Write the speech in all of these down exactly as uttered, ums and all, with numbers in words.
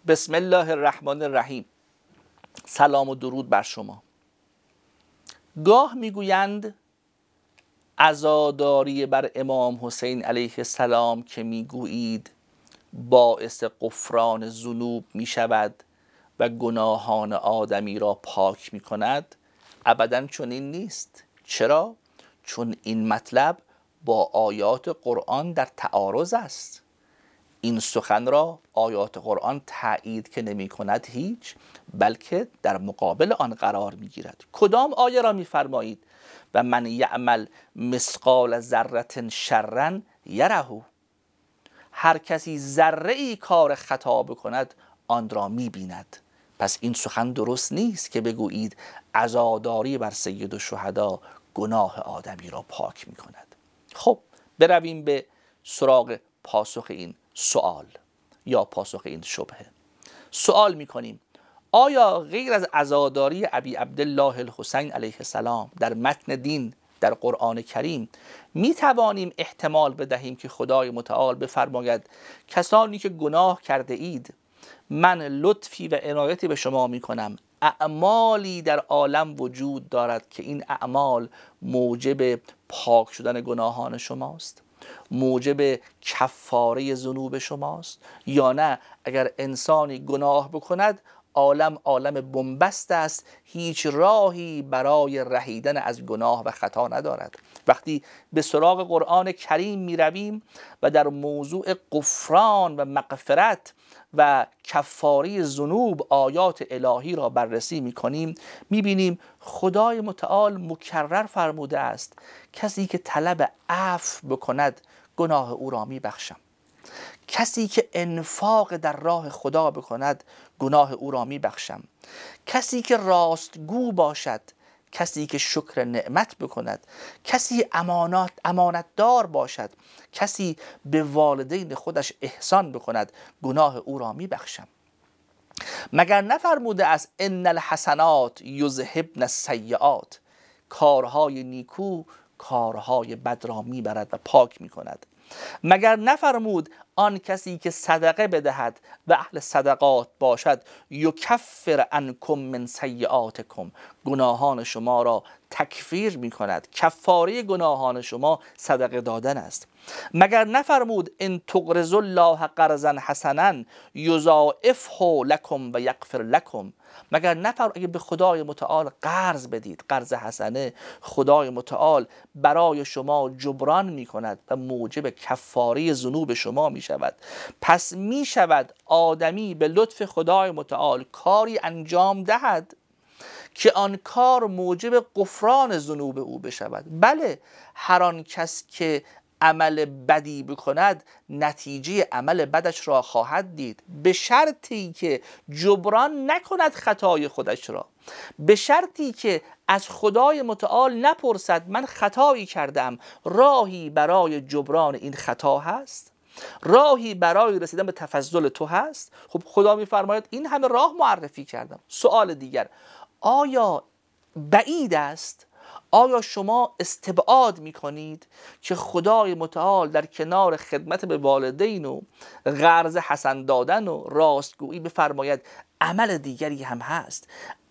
بسم الله الرحمن الرحیم. سلام و درود بر شما. گاه میگویند عزاداری بر امام حسین علیه السلام که میگویید باعث غفران ذنوب میشود و گناهان آدمی را پاک میکند. ابداً چنین نیست. چرا؟ چون این مطلب با آیات قرآن در تعارض است. این سخن را آیات قرآن تایید که نمی کند هیچ، بلکه در مقابل آن قرار می گیرد. کدام آیه را می فرمایید؟ و من یعمل مثقال ذره شرا یره. هر کسی ذره ای کار خطا بکند آن را می بیند. پس این سخن درست نیست که بگویید عزاداری بر سید الشهدا گناه آدمی را پاک می کند. خب برویم به سراغ پاسخ این سوال یا پاسخ این شبهه. سوال می کنیم آیا غیر از عزاداری ابی عبدالله الحسین علیه السلام در متن دین در قرآن کریم می توانیم احتمال بدهیم که خدای متعال بفرماید کسانی که گناه کرده اید من لطفی و عنایتی به شما می کنم، اعمالی در عالم وجود دارد که این اعمال موجب پاک شدن گناهان شماست، موجب کفاره ذنوب شماست؟ یا نه اگر انسانی گناه بکند عالم عالم بنبست است، هیچ راهی برای رهیدن از گناه و خطا ندارد. وقتی به سراغ قرآن کریم می رویم و در موضوع غفران و مغفرت و کفاره ذنوب آیات الهی را بررسی می کنیم، می بینیم خدای متعال مکرر فرموده است کسی که طلب عفو بکند گناه او را می بخشم. کسی که انفاق در راه خدا بکند گناه او را می بخشم. کسی که راستگو باشد، کسی که شکر نعمت بکند، کسی امانات امانتدار باشد، کسی به والدین خودش احسان بکند گناه او را می بخشم. مگر نفرموده است ان الحسنات یذهبن السیئات؟ کارهای نیکو کارهای بد را میبرد و پاک میکند. مگر نفرمود آن کسی که صدقه بدهد و اهل صدقات باشد یکفر عنکم من سیئاتکم، گناهان شما را تکفیر می کند. کفاره گناهان شما صدقه دادن است. مگر نفرمود ان تقرضوا الله قرضا حسنا یضاعفه لکم و یغفر لکم؟ مگر نفر اگه به خدای متعال قرض بدید، قرض حسنه، خدای متعال برای شما جبران می کند و موجب کفاره ذنوب شما می شود. پس می شود آدمی به لطف خدای متعال کاری انجام دهد که آن کار موجب غفران ذنوب او بشود. بله، هر آن کس که عمل بدی بکند نتیجه عمل بدش را خواهد دید، به شرطی که جبران نکند خطای خودش را، به شرطی که از خدای متعال نپرسد من خطایی کردم، راهی برای جبران این خطا هست؟ راهی برای رسیدن به تفضل تو هست؟ خب خدا میفرماید این همه راه معرفی کردم. سوال دیگر، آیا بعید است؟ آیا شما استبعاد می کنید که خدای متعال در کنار خدمت به والدین و قرض حسن دادن و راستگویی بفرماید عمل دیگری هم هست؟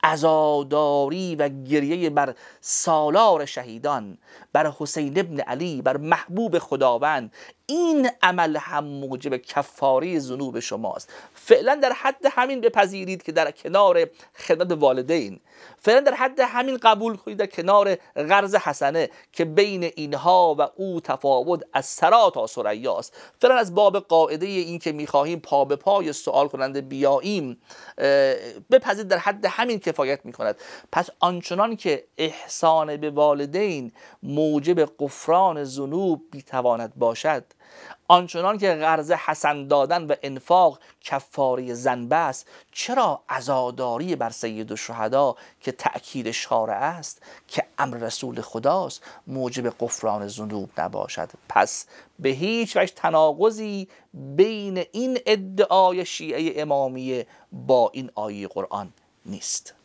عزاداری و گریه بر سالار شهیدان، بر حسین ابن علی، بر محبوب خداوند، این عمل هم موجب کفاره ذنوب شماست. فعلا در حد همین بپذیرید که در کنار خدمت والدین، فعلا در حد همین قبول کنید در کنار قرض حسنه که بین اینها و او تفاوت از سرا تا ثریاست، فعلا از باب قاعده این که میخواهیم پا به پای سوال کننده بیاییم بپذیرید در حد همین کفایت میکند. پس آنچنان که احسان به والدین موجب غفران ذنوب میتواند باشد، آنچنان که قرض حسن دادن و انفاق کفاره ذنب است، چرا عزاداری بر سید الشهدا که تأکید شارع است، که امر رسول خداست، موجب غفران ذنوب نباشد؟ پس به هیچ وجه تناقضی بین این ادعای شیعه امامیه با این آیه قرآن نیست.